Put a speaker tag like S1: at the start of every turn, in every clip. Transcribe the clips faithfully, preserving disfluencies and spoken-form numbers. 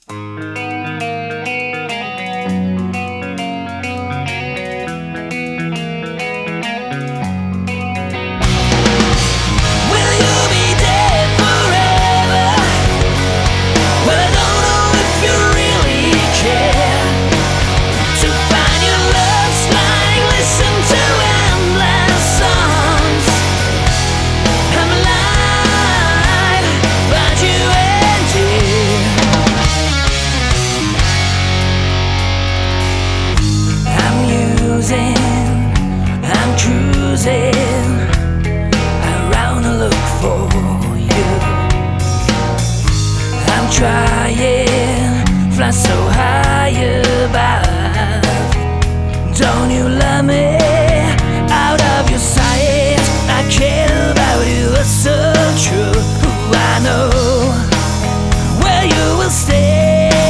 S1: I'm cruising around to look for you. I'm trying, fly so high above. Don't you love me? Out of your sight, I care about you, it's so true. I know where you will stay.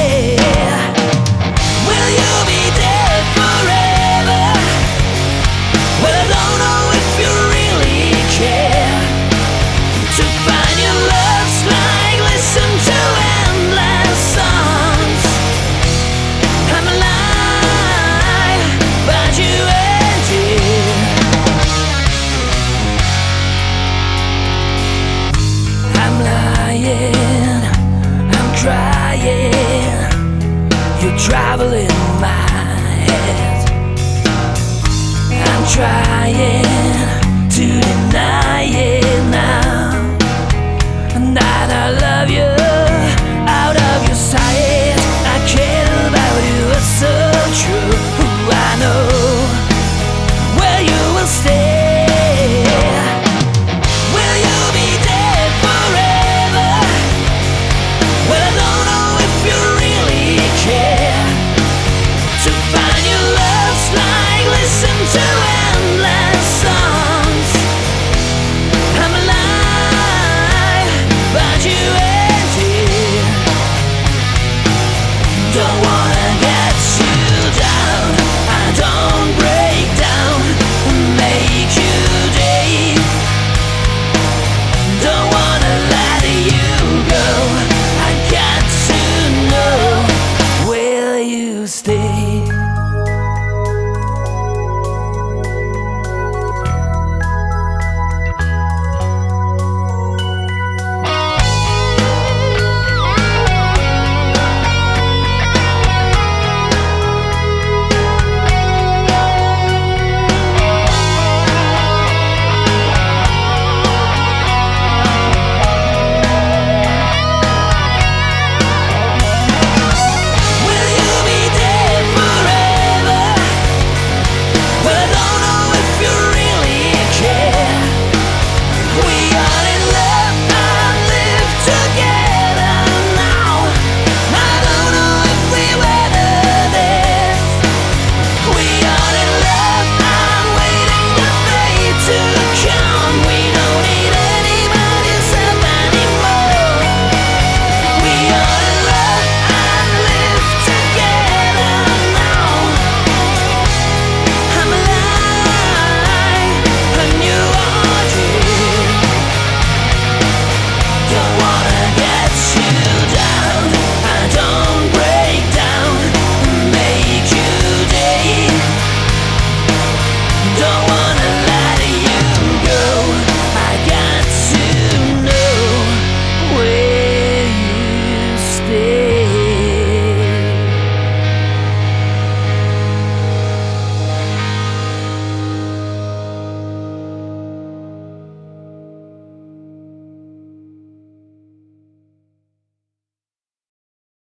S1: You're traveling my head. I'm trying to deny it.